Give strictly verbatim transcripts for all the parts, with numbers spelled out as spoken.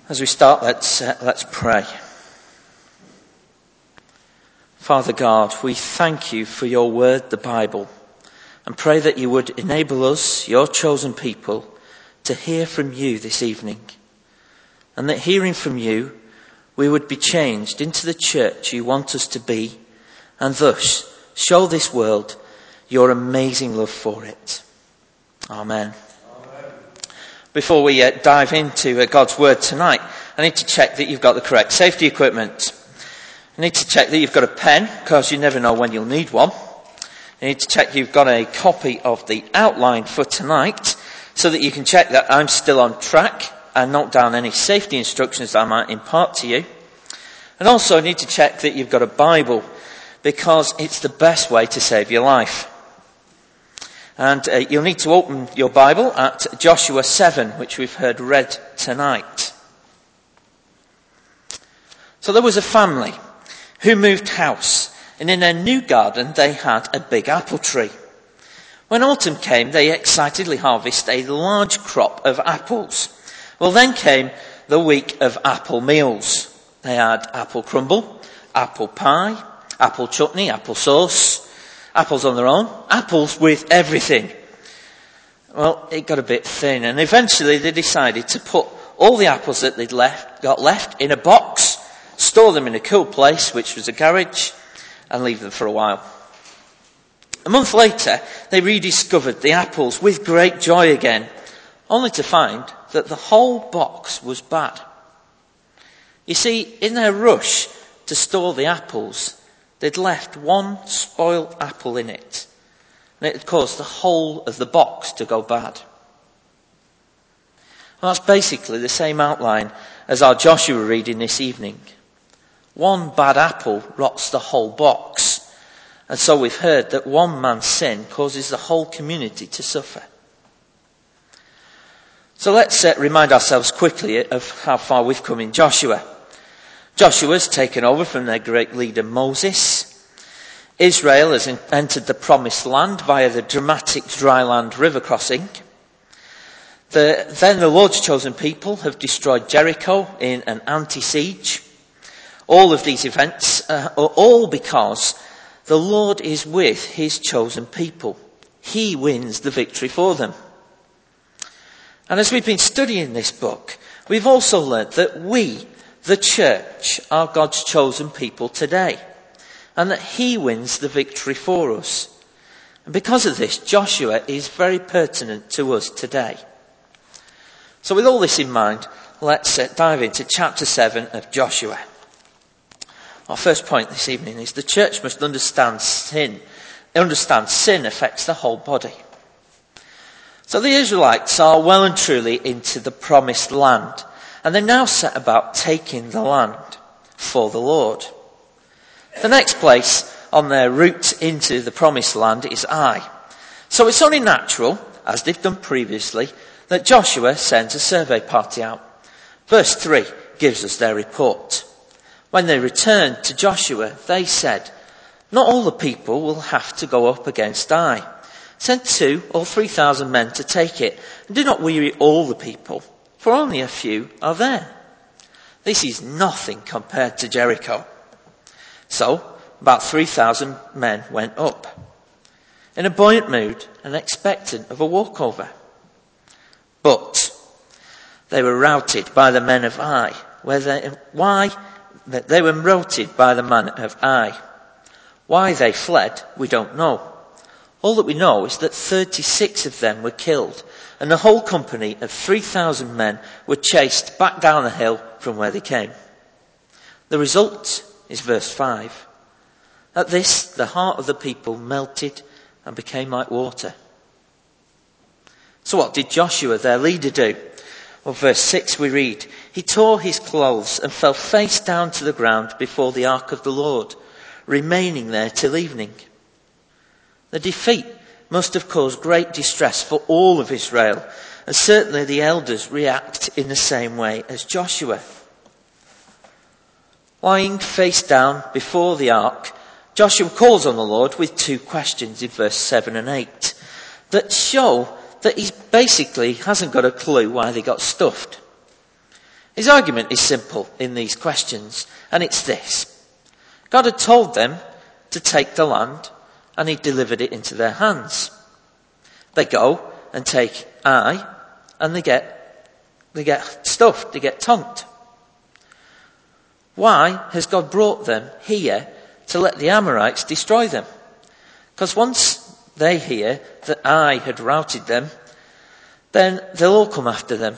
As we start, let's, uh, let's pray. Father God, we thank you for your word, the Bible, and pray that you would enable us, your chosen people, to hear from you this evening. And that hearing from you, we would be changed into the church you want us to be, and thus show this world your amazing love for it. Amen. Before we uh, dive into uh, God's word tonight, I need to check that you've got the correct safety equipment. I need to check that you've got a pen, because you never know when you'll need one. I need to check you've got a copy of the outline for tonight, so that you can check that I'm still on track and note down any safety instructions I might impart to you. And also I need to check that you've got a Bible, because it's the best way to save your life. And uh, you'll need to open your Bible at Joshua seven, which we've heard read tonight. So there was a family who moved house, and in their new garden they had a big apple tree. When autumn came, they excitedly harvested a large crop of apples. Well, then came the week of apple meals. They had apple crumble, apple pie, apple chutney, apple sauce, apples on their own, apples with everything. Well, it got a bit thin, and eventually they decided to put all the apples that they'd left, got left in a box, store them in a cool place, which was a garage, and leave them for a while. A month later, they rediscovered the apples with great joy again, only to find that the whole box was bad. You see, in their rush to store the apples, they'd left one spoiled apple in it, and it had caused the whole of the box to go bad. Well, that's basically the same outline as our Joshua reading this evening. One bad apple rots the whole box, and so we've heard that one man's sin causes the whole community to suffer. So let's uh, remind ourselves quickly of how far we've come in Joshua. Joshua's taken over from their great leader Moses. Israel has entered the promised land via the dramatic dry land river crossing. The, then the Lord's chosen people have destroyed Jericho in an anti-siege. All of these events uh, are all because the Lord is with his chosen people. He wins the victory for them. And as we've been studying this book, we've also learnt that we, the church, are God's chosen people today, and that he wins the victory for us. And because of this, Joshua is very pertinent to us today. So with all this in mind, let's uh, dive into chapter seven of Joshua. Our first point this evening is the church must understand sin. Understand sin affects the whole body. So the Israelites are well and truly into the promised land, and they now set about taking the land for the Lord. The next place on their route into the promised land is Ai. So it's only natural, as they've done previously, that Joshua sends a survey party out. Verse three gives us their report. When they returned to Joshua, they said, "Not all the people will have to go up against Ai. Send two or three thousand men to take it, and do not weary all the people, for only a few are there." This is nothing compared to Jericho. So, about three thousand men went up, in a buoyant mood and expectant of a walkover. But they were routed by the men of Ai. Where they, why? They were routed by the men of Ai. Why they fled, we don't know. All that we know is that thirty-six of them were killed, and the whole company of three thousand men were chased back down the hill from where they came. The result is verse five. At this, the heart of the people melted and became like water. So what did Joshua, their leader, do? Well, verse six we read, "He tore his clothes and fell face down to the ground before the ark of the Lord, remaining there till evening." The defeat must have caused great distress for all of Israel, and certainly the elders react in the same way as Joshua. Lying face down before the ark, Joshua calls on the Lord with two questions in verse seven and eight that show that he basically hasn't got a clue why they got stuffed. His argument is simple in these questions, and it's this. God had told them to take the land, and he delivered it into their hands. They go and take Ai, and they get, they get stuffed, they get tonked. Why has God brought them here to let the Amorites destroy them? Because once they hear that Ai had routed them, then they'll all come after them.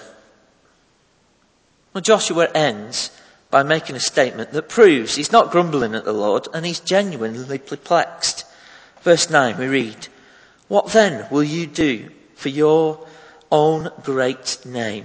Well, Joshua ends by making a statement that proves he's not grumbling at the Lord and he's genuinely perplexed. Verse nine we read, "What then will you do for your own great name?"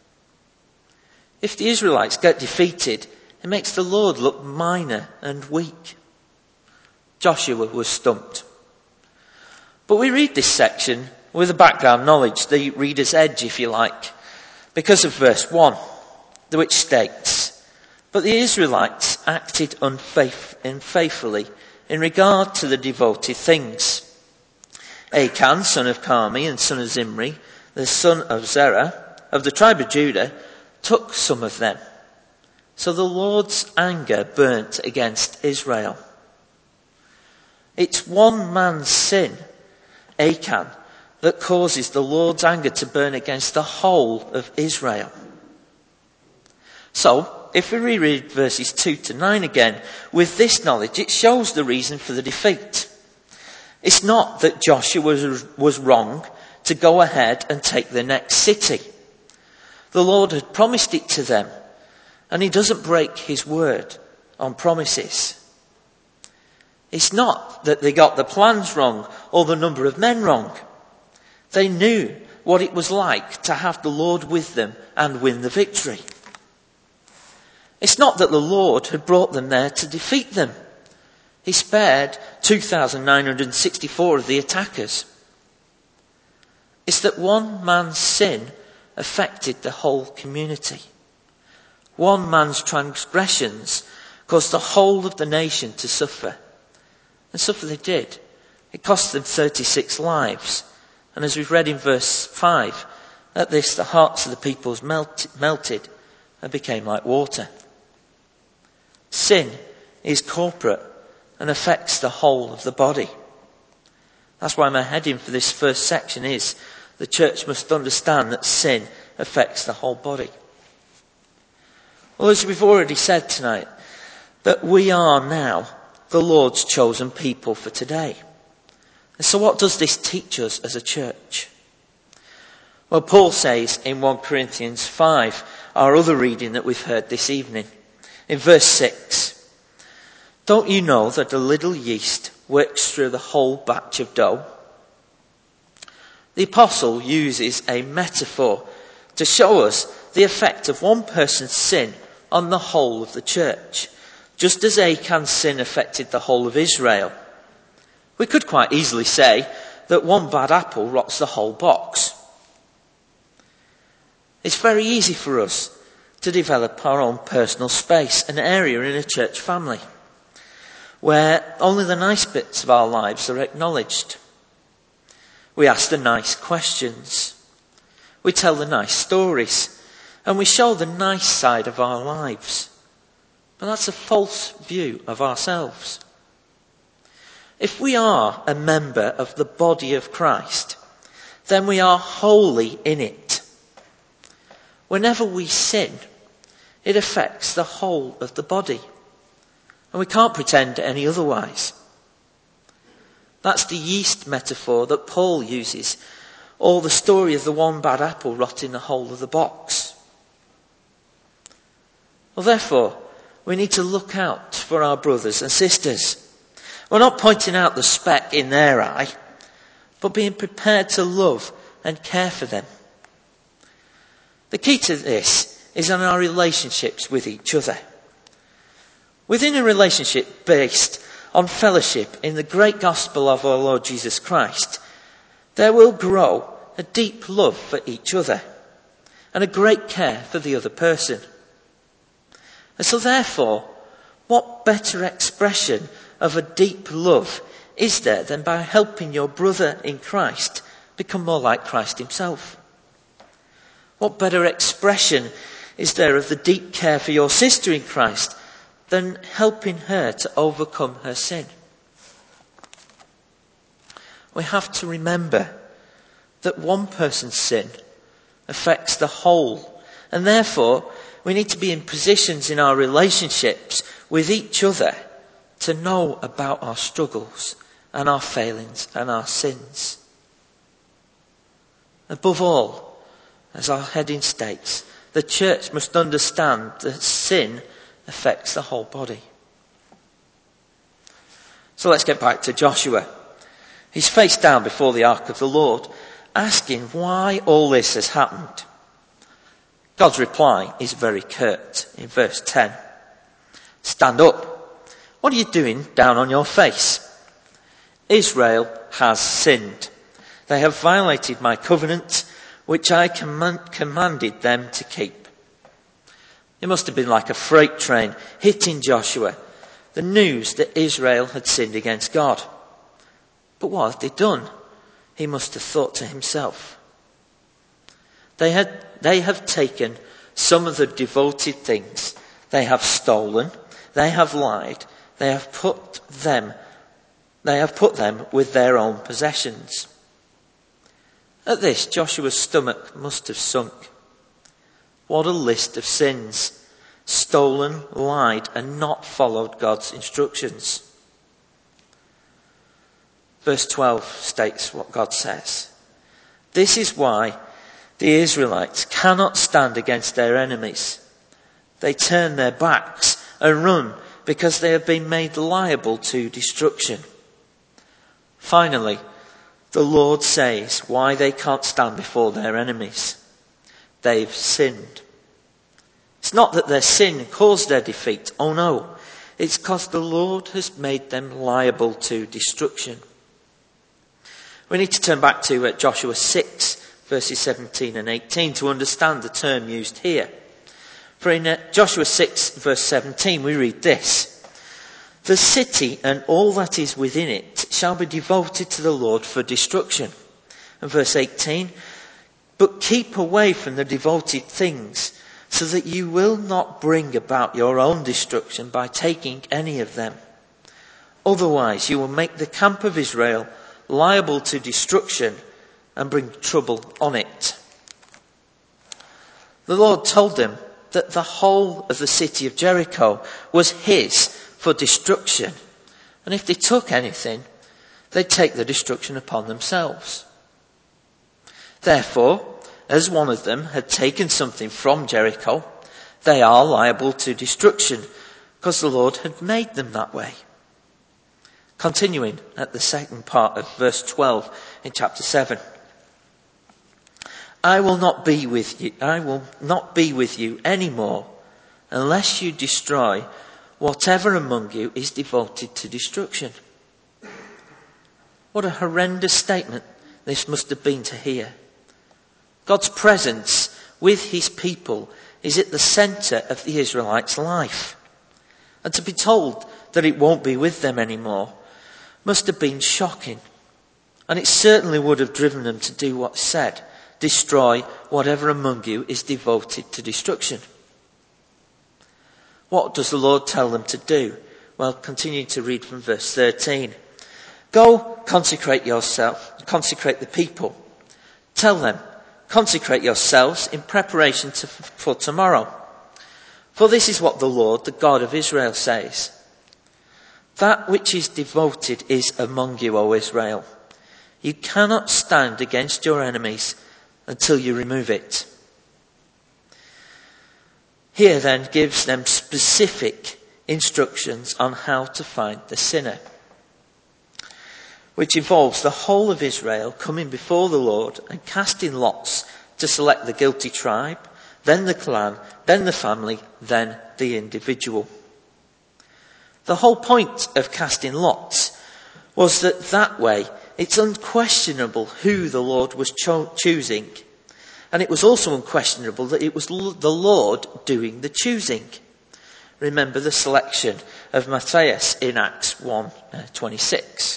If the Israelites get defeated, it makes the Lord look minor and weak. Joshua was stumped. But we read this section with a background knowledge, the reader's edge if you like, because of verse one, which states, "But the Israelites acted unfaith- unfaithfully in regard to the devoted things. Achan, son of Carmi and son of Zimri, the son of Zerah, of the tribe of Judah, took some of them. So the Lord's anger burnt against Israel." It's one man's sin, Achan, that causes the Lord's anger to burn against the whole of Israel. So, if we reread verses two to nine again, with this knowledge, it shows the reason for the defeat. It's not that Joshua was, was wrong to go ahead and take the next city. The Lord had promised it to them, and he doesn't break his word on promises. It's not that they got the plans wrong or the number of men wrong. They knew what it was like to have the Lord with them and win the victory. It's not that the Lord had brought them there to defeat them. He spared two thousand nine hundred sixty-four of the attackers. It's that one man's sin affected the whole community. One man's transgressions caused the whole of the nation to suffer. And suffer they did. It cost them thirty-six lives. And as we've read in verse five, at this the hearts of the peoples melt, melted and became like water. Sin is corporate and affects the whole of the body. That's why my heading for this first section is, the church must understand that sin affects the whole body. Well, as we've already said tonight, that we are now the Lord's chosen people for today. And so what does this teach us as a church? Well, Paul says in First Corinthians five, our other reading that we've heard this evening, in verse six, "Don't you know that a little yeast works through the whole batch of dough?" The apostle uses a metaphor to show us the effect of one person's sin on the whole of the church, just as Achan's sin affected the whole of Israel. We could quite easily say that one bad apple rots the whole box. It's very easy for us to develop our own personal space, an area in a church family, where only the nice bits of our lives are acknowledged. We ask the nice questions. We tell the nice stories. And we show the nice side of our lives. But that's a false view of ourselves. If we are a member of the body of Christ, then we are wholly in it. Whenever we sin, it affects the whole of the body. And we can't pretend any otherwise. That's the yeast metaphor that Paul uses, or the story of the one bad apple rotting the whole of the box. Well, therefore, we need to look out for our brothers and sisters. We're not pointing out the speck in their eye, but being prepared to love and care for them. The key to this is in our relationships with each other. Within a relationship based on fellowship in the great gospel of our Lord Jesus Christ, there will grow a deep love for each other and a great care for the other person. And so therefore, what better expression of a deep love is there than by helping your brother in Christ become more like Christ himself? What better expression is there of the deep care for your sister in Christ than helping her to overcome her sin? We have to remember that one person's sin affects the whole, and therefore we need to be in positions in our relationships with each other to know about our struggles and our failings and our sins. Above all, as our heading states, the church must understand that sin affects the whole body. So let's get back to Joshua. He's face down before the ark of the Lord, asking why all this has happened. God's reply is very curt in verse ten. Stand up. What are you doing down on your face? Israel has sinned. They have violated my covenant, which I command- commanded them to keep. It must have been like a freight train hitting Joshua, the news that Israel had sinned against God. But what had they done? He must have thought to himself. They had, they have taken some of the devoted things. They have stolen. They have lied. They have put them, they have put them with their own possessions. At this, Joshua's stomach must have sunk. What a list of sins. Stolen, lied, and not followed God's instructions. Verse twelve states what God says. This is why the Israelites cannot stand against their enemies. They turn their backs and run because they have been made liable to destruction. Finally, the Lord says why they can't stand before their enemies. They've sinned. It's not that their sin caused their defeat. Oh no. It's because the Lord has made them liable to destruction. We need to turn back to uh, Joshua six, verses seventeen and eighteen to understand the term used here. For in uh, Joshua six, verse seventeen, we read this. The city and all that is within it shall be devoted to the Lord for destruction. And verse eighteen, but keep away from the devoted things, so that you will not bring about your own destruction by taking any of them. Otherwise you will make the camp of Israel liable to destruction and bring trouble on it. The Lord told them that the whole of the city of Jericho was his for destruction. And if they took anything, they'd take the destruction upon themselves. Therefore, as one of them had taken something from Jericho, they are liable to destruction because the Lord had made them that way. Continuing at the second part of verse twelve in chapter seven. I will not be with you, I will not be with you anymore unless you destroy whatever among you is devoted to destruction. What a horrendous statement this must have been to hear. God's presence with his people is at the centre of the Israelites' life. And to be told that it won't be with them anymore must have been shocking. And it certainly would have driven them to do what's said. Destroy whatever among you is devoted to destruction. What does the Lord tell them to do? Well, continue to read from verse thirteen. Go, consecrate yourself, consecrate the people. Tell them, consecrate yourselves in preparation to, for tomorrow. For this is what the Lord, the God of Israel, says. That which is devoted is among you, O Israel. You cannot stand against your enemies until you remove it. Here then gives them specific instructions on how to find the sinner, which involves the whole of Israel coming before the Lord and casting lots to select the guilty tribe, then the clan, then the family, then the individual. The whole point of casting lots was that that way it's unquestionable who the Lord was cho- choosing. And it was also unquestionable that it was the Lord doing the choosing. Remember the selection of Matthias in Acts one twenty-six.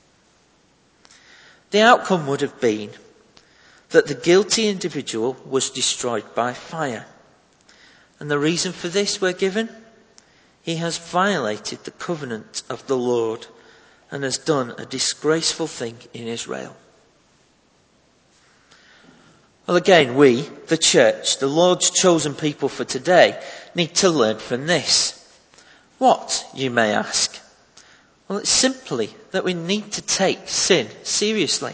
The outcome would have been that the guilty individual was destroyed by fire. And the reason for this we're given? He has violated the covenant of the Lord and has done a disgraceful thing in Israel. Well, again, we, the church, the Lord's chosen people for today, need to learn from this. What, you may ask? Well, it's simply that we need to take sin seriously.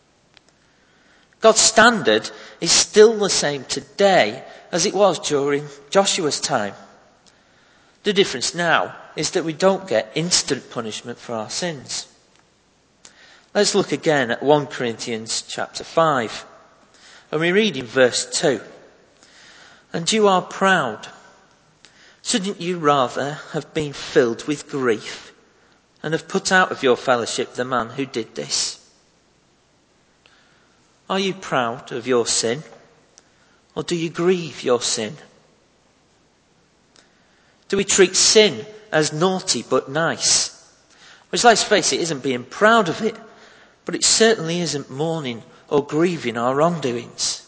God's standard is still the same today as it was during Joshua's time. The difference now is that we don't get instant punishment for our sins. Let's look again at First Corinthians chapter five. And we read in verse two. And you are proud. Shouldn't you rather have been filled with grief and have put out of your fellowship the man who did this? Are you proud of your sin? Or do you grieve your sin? Do we treat sin as naughty but nice? Which, let's face it, isn't being proud of it, but it certainly isn't mourning or grieving our wrongdoings.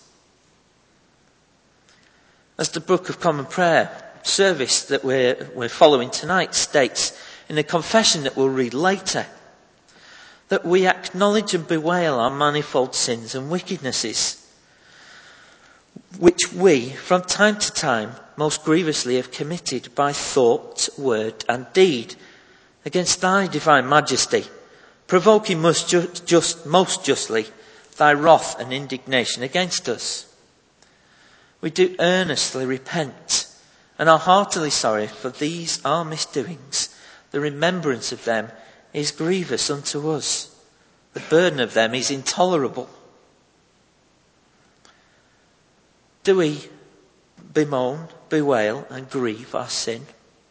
As the Book of Common Prayer service that we're, we're following tonight states in the confession that we'll read later, that we acknowledge and bewail our manifold sins and wickednesses, which we, from time to time, most grievously have committed by thought, word, and deed, against thy divine majesty, provoking most, ju- just, most justly thy wrath and indignation against us. We do earnestly repent and are heartily sorry for these our misdoings. The remembrance of them is grievous unto us. The burden of them is intolerable. Do we bemoan, bewail and grieve our sin?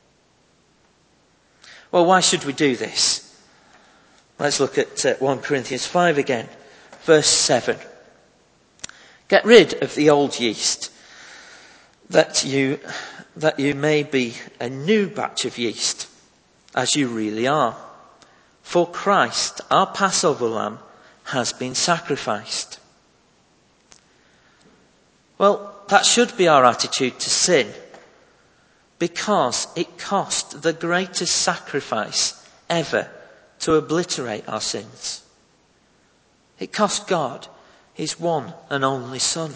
Well, why should we do this? Let's look at uh, First Corinthians five again, verse seven. Get rid of the old yeast, that you, that you may be a new batch of yeast, as you really are. For Christ, our Passover lamb, has been sacrificed. Well, that should be our attitude to sin, because it cost the greatest sacrifice ever to obliterate our sins. It cost God his one and only Son.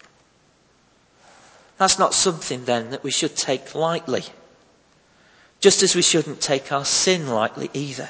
That's not something then that we should take lightly, just as we shouldn't take our sin lightly either.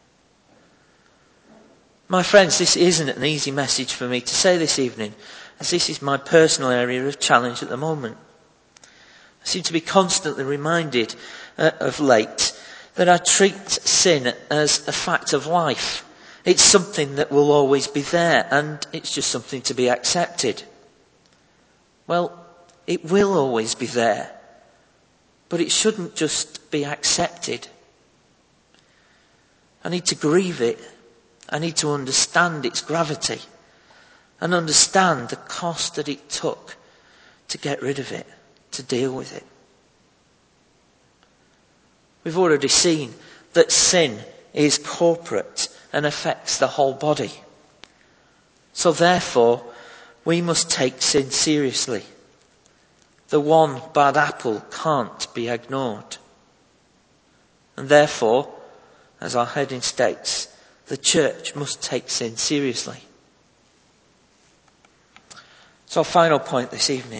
My friends, this isn't an easy message for me to say this evening, as this is my personal area of challenge at the moment. I seem to be constantly reminded uh, of late that I treat sin as a fact of life. It's something that will always be there, and it's just something to be accepted. Well, it will always be there, but it shouldn't just be accepted. I need to grieve it. I need to understand its gravity and understand the cost that it took to get rid of it, to deal with it. We've already seen that sin is corporate and affects the whole body. So therefore, we must take sin seriously. The one bad apple can't be ignored. And therefore, as our heading states, the church must take sin seriously. So our final point this evening.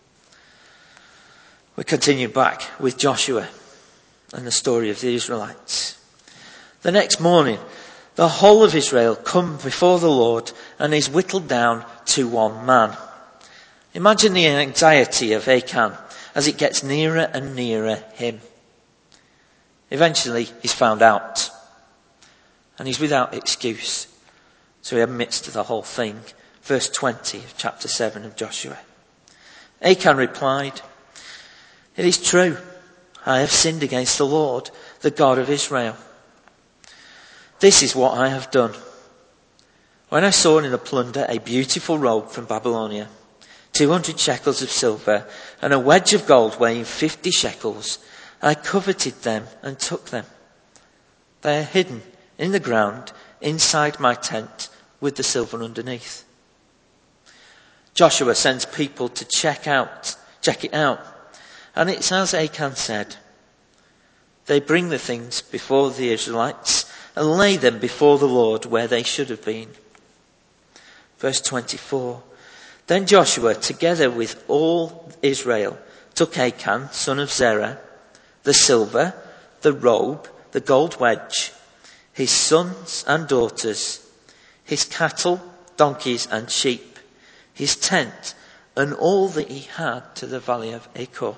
We continue back with Joshua and the story of the Israelites. The next morning, the whole of Israel come before the Lord and is whittled down to one man. Imagine the anxiety of Achan as it gets nearer and nearer him. Eventually, he's found out. And he's without excuse. So he admits to the whole thing. Verse twenty of chapter seven of Joshua. Achan replied, "It is true, I have sinned against the Lord, the God of Israel. This is what I have done. When I saw in the plunder a beautiful robe from Babylonia, two hundred shekels of silver, and a wedge of gold weighing fifty shekels, I coveted them and took them. They are hidden in the ground inside my tent with the silver underneath." Joshua sends people to check out, check it out. And it's as Achan said. They bring the things before the Israelites and lay them before the Lord where they should have been. Verse twenty-four. Then Joshua, together with all Israel, took Achan, son of Zerah, the silver, the robe, the gold wedge, his sons and daughters, his cattle, donkeys and sheep, his tent, and all that he had to the valley of Achor.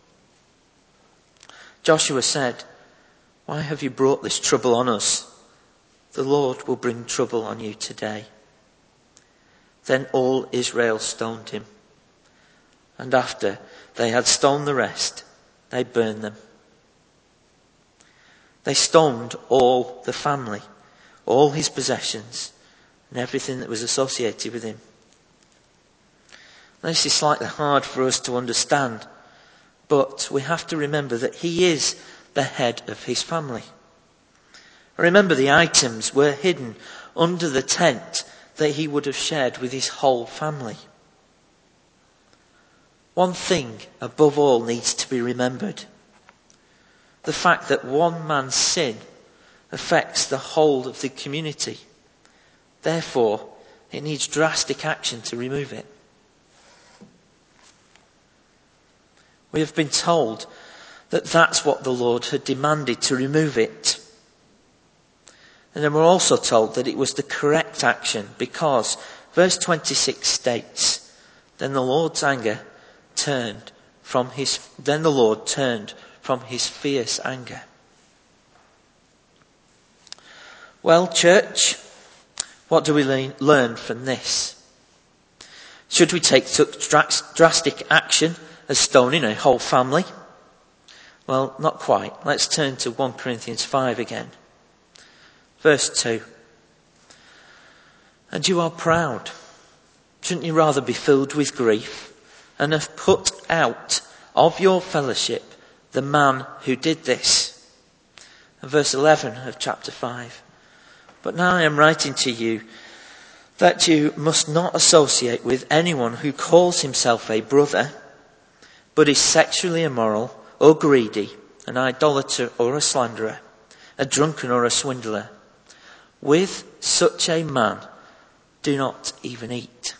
Joshua said, "Why have you brought this trouble on us? The Lord will bring trouble on you today." Then all Israel stoned him. And after they had stoned the rest, they burned them. They stoned all the family, all his possessions, and everything that was associated with him. This is slightly hard for us to understand, but we have to remember that he is the head of his family. Remember, the items were hidden under the tent that he would have shared with his whole family. One thing above all needs to be remembered. The fact that one man's sin affects the whole of the community. Therefore, it needs drastic action to remove it. We have been told that that's what the Lord had demanded, to remove it. And then we're also told that it was the correct action, because verse twenty-six states, Then the Lord's anger turned from his, then the Lord turned from his fierce anger. Well, church, what do we le- learn from this? Should we take such drastic action as stoning a whole family? Well, not quite. Let's turn to First Corinthians five again. Verse two. And you are proud. Shouldn't you rather be filled with grief and have put out of your fellowship the man who did this? And verse eleven of chapter five. But now I am writing to you that you must not associate with anyone who calls himself a brother, but is sexually immoral or greedy, an idolater or a slanderer, a drunken or a swindler. With such a man, do not even eat.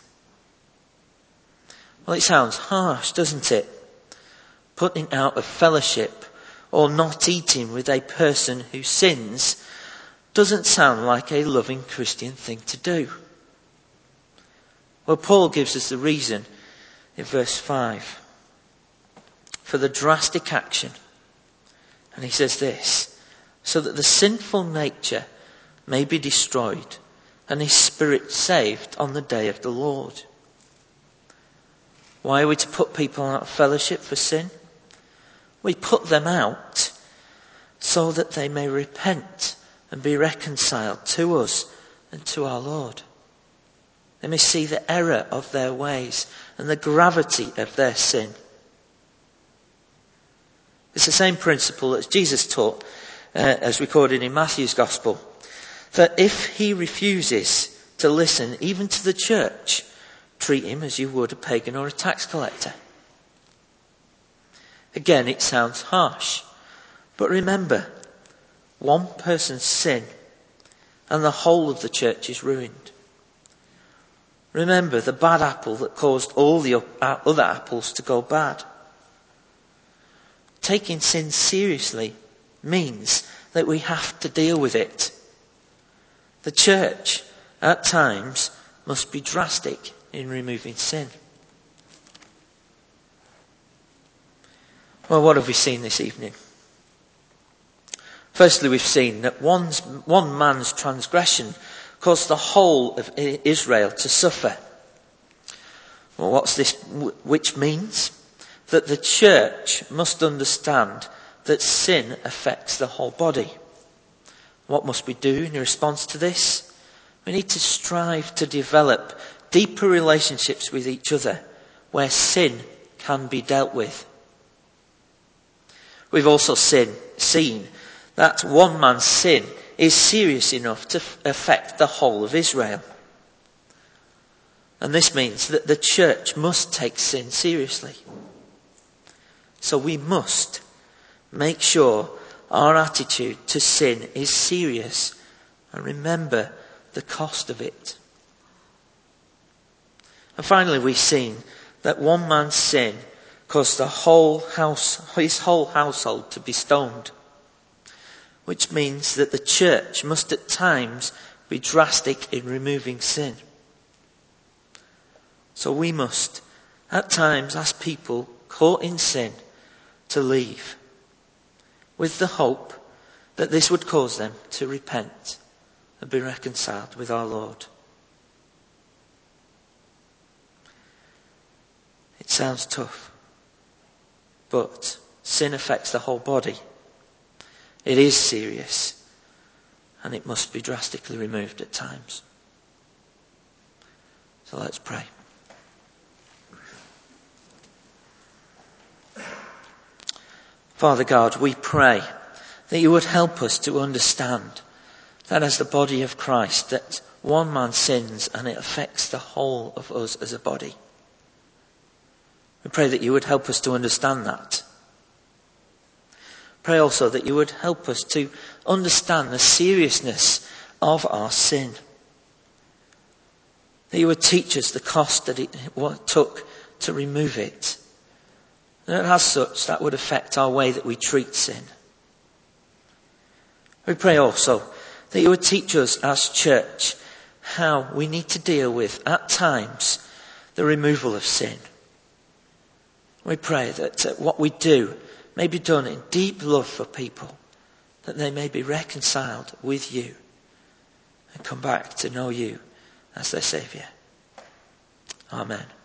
Well, it sounds harsh, doesn't it? Putting out of fellowship or not eating with a person who sins doesn't sound like a loving Christian thing to do. Well, Paul gives us the reason in verse five for the drastic action. And he says this, so that the sinful nature may be destroyed and his spirit saved on the day of the Lord. Why are we to put people out of fellowship for sin? We put them out so that they may repent and be reconciled to us and to our Lord. They may see the error of their ways and the gravity of their sin. It's the same principle as Jesus taught, uh, as recorded in Matthew's Gospel, that if he refuses to listen even to the church, treat him as you would a pagan or a tax collector. Again, it sounds harsh, but remember, one person's sin and the whole of the church is ruined. Remember the bad apple that caused all the other apples to go bad. Taking sin seriously means that we have to deal with it. The church, at times, must be drastic in removing sin. Well, what have we seen this evening? Firstly, we've seen that one's, one man's transgression caused the whole of Israel to suffer. Well, what's this? Which means that the church must understand that sin affects the whole body. What must we do in response to this? We need to strive to develop deeper relationships with each other where sin can be dealt with. We've also seen, seen that one man's sin is serious enough to f- affect the whole of Israel. And this means that the church must take sin seriously. So we must make sure our attitude to sin is serious and remember the cost of it. And finally, we've seen that one man's sin caused the whole house, his whole household to be stoned, which means that the church must at times be drastic in removing sin. So we must at times ask people caught in sin to leave, with the hope that this would cause them to repent and be reconciled with our Lord. It sounds tough, but sin affects the whole body. It is serious, and it must be drastically removed at times. So let's pray. Father God, we pray that you would help us to understand that as the body of Christ, that one man sins and it affects the whole of us as a body. We pray that you would help us to understand that. Pray also that you would help us to understand the seriousness of our sin. That you would teach us the cost that it took to remove it. And as such, that would affect our way that we treat sin. We pray also that you would teach us as church how we need to deal with, at times, the removal of sin. We pray that uh, what we do may be done in deep love for people, that they may be reconciled with you and come back to know you as their Saviour. Amen.